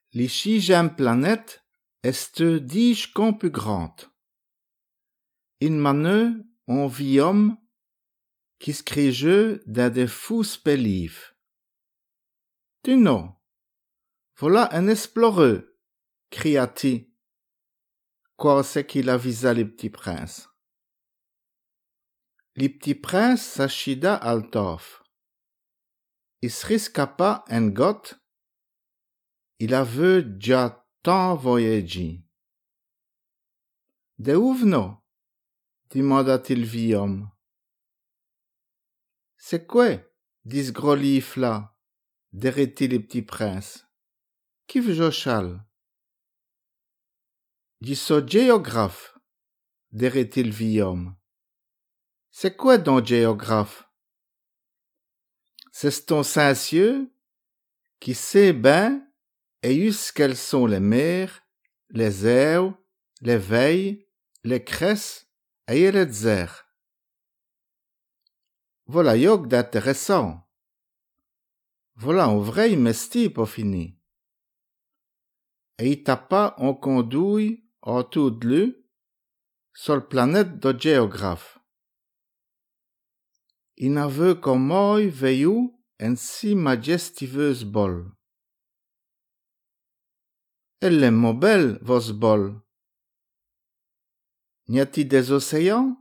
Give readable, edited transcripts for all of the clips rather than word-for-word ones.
Li 6e planet est dij compuggrant. In manne on viom qui scrige da de fous belief. Tu no, voilà un exploreux, cria-t-il, c'est qu'il avisa le petit prince. Le petit prince s'achida altof. Il se riscapa en got. Il avait déjà tant voyagé. De où venons? Demanda-t-il vieux homme. C'est quoi, dit ce gros livre-là? Derrière-t-il le petit prince. Qui veut jochal? Dis so géographe, derrière-t-il vieux homme. C'est quoi donc géographe? C'est ton Saint-Cieux qui sait ben et quelles sont les mers, les eaux, les veilles, les cresses et les déserts. Voilà yok d'intéressant. Voilà un vrai mesti pour finir. Et il tapa en conduit autour de lui sur la planète de géographe. Il n'avait comme moi veillé en si majestueuse bol. Elle est mobile, vos bol. N'y a-t-il des océans?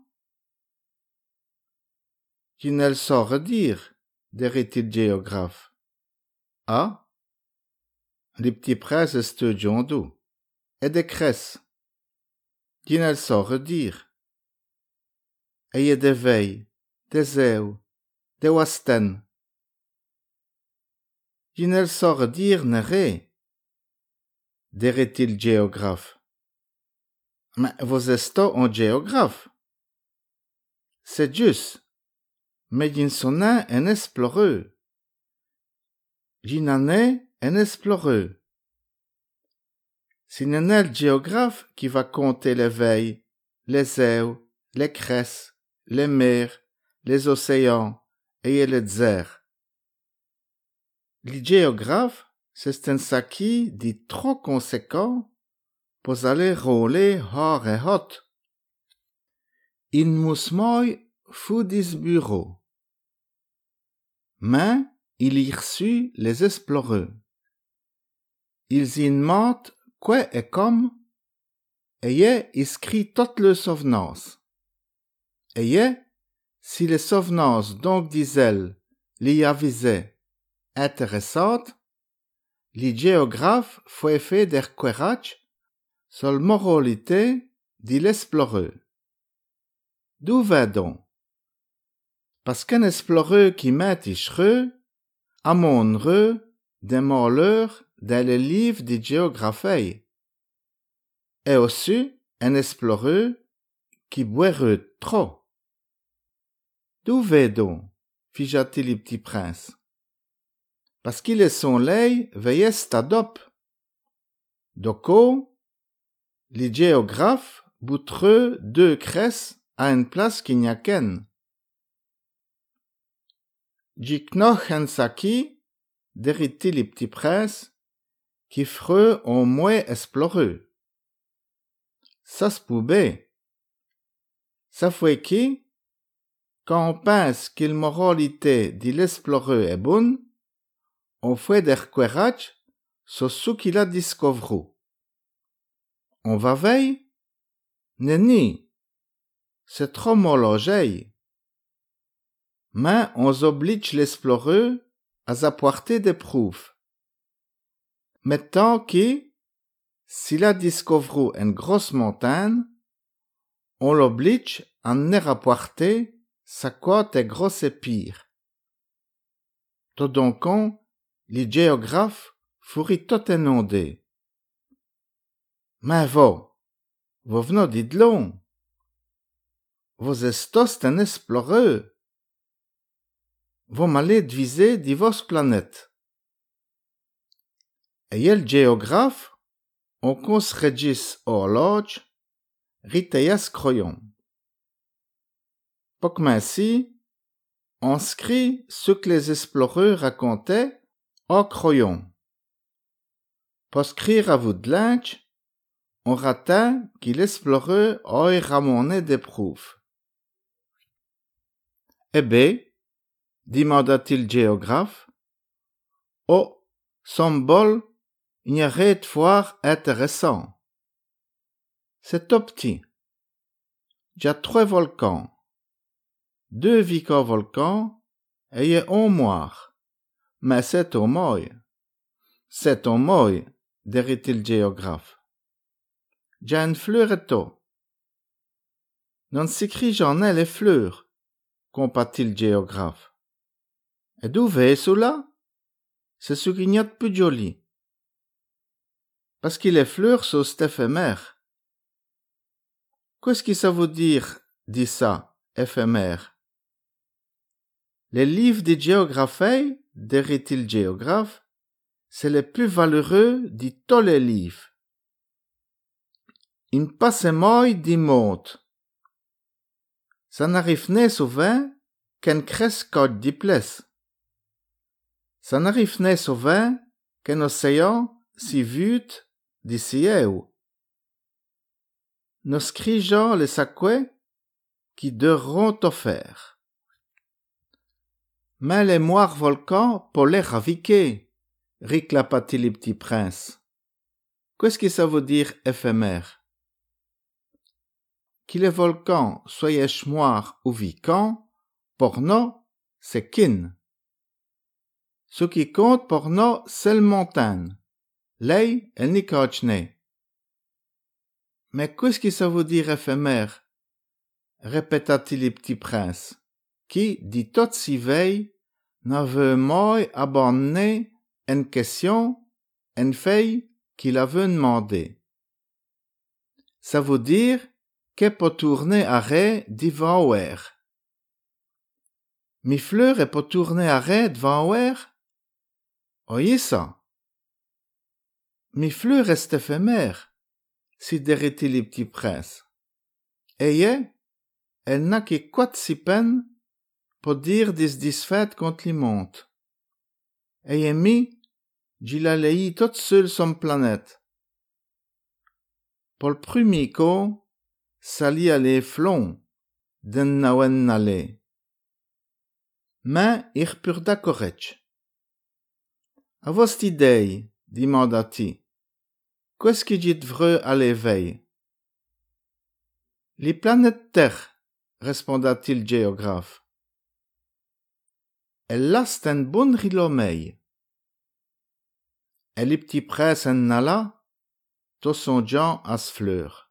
Je ne le saurais dire, dirait-il géographe. Ah? Les petits princes estudiant d'où? Et des cresses. Je ne le saurais dire. Et y a des veilles, des eaux, des wasten. Je ne le saurais dire ne rien, dirait-il géographe. Mais vous êtes un géographe. C'est juste. Mais je ne suis un exploreur. Je n'en ai un exploreur. C'est un géographe qui va compter les veilles, les eaux, les cresses, les mers, les océans et les déserts. Le géographe, c'est un saki dit trop conséquent pour aller rouler hors et haut. Il muss moi fou dis bureau. Mais il y reçut les exploreurs. Ils y demandent quoi et comme, et y écrit toutes les souvenances. Et y, si les souvenances donc disent les avisaient intéressantes, le géographe fait fait des requêrages sur la moralité de l'exploreur. D'où va donc? Parce qu'un exploreur qui met ishreux, amonreux, des malheurs dans les livres de géographie. Et aussi un exploreur qui boireux trop. D'où va donc? Fija-t-il le petit prince. Parce qu'il est son lait veillait stadop. Doko, les géographes boutreux 2 cresses à une place qu'il n'y a qu'une. J'knochen saki, dirait-il le petit prince, qui freux en moins exploreux. Ça se pouvait. Ça fait qui, quand on pense que la moralité de l'exploreux est bonne, on fait des requêrages sur ce qu'il a découvert. On va veiller? Nenni, c'est trop mologé. Mais on oblige l'exploreux à apporter des preuves. Mettons que, s'il a découvert une grosse montagne, on l'oblige à ne rapporter sa côte est grosse et pire. Tout donc, les géographes furent tout inondés. Mais vous venez de long. Vous êtes tous un exploreur. Vous m'allez diviser de vos planètes. Et le géographe, on consregis au lodge, riteias croyon. Pour ainsi, on scrit ce que les exploreurs racontaient au croyon. Poscrire à vous de lunch, on rata qu'il exploreux oi ramoné des preuves. Eh bien, demanda-t-il le géographe, oh, symbole, il y aurait de voir intéressant. C'est tout petit. Il y a 3 volcans, 2 volcans et un moire. Mais c'est au moi. C'est au moi, dirait-il le géographe. Il y a une fleur et tout. Non s'écrit j'en ai les fleurs, compa-t-il le géographe. Et d'où vient cela? C'est ce qu'il y a de plus joli. Parce que les fleurs sont éphémères. Qu'est-ce que ça veut dire, dit ça, éphémère? Les livres de géographie, dirait-il le géographe, c'est le plus valeureux de tous les livres. Il ne passe moins du monde. Ça n'arrive pas souvent qu'un crescode de place. Ça n'arrive pas souvent qu'un océan si vite d'ici où. Nos scrigeons les sacquets qui devront offert. Mais les moires volcans pour les raviquer, réclama-t-il le petit prince. Qu'est-ce que ça veut dire éphémère? Que les volcans soient moires ou vicants, pour nous, c'est kin. Ce qui compte pour nous, c'est le montagne. Lei, elle n'y coche né. Mais qu'est-ce que ça veut dire éphémère? Répéta-t-il le petit prince, qui, dit tout si veille, n'avait moins abandonné une question, une fille qu'il avait demandé. Ça veut dire qu'elle peut tourner arrêt devant ouer. Mi fleur est peut tourner arrêt devant ouer? Oyez ça. Mi fleur est éphémère, sidérait-il le petit prince. Et elle n'a que quoi de si peine pour dire des disfaites contre les montes. Et mi, j'y la lei toute seule sur planète. Pour le premier coup, ça lit à les flons d'un nawen nalé. Mais il pur d'accorrech. À votre idée, demanda-t-il, qu'est-ce que dit vrai à l'éveil? Les planètes Terre, répondit-il le géographe. Elle lasse un bon rilomei. Et les petits princes en nala, tous son gens à fleur.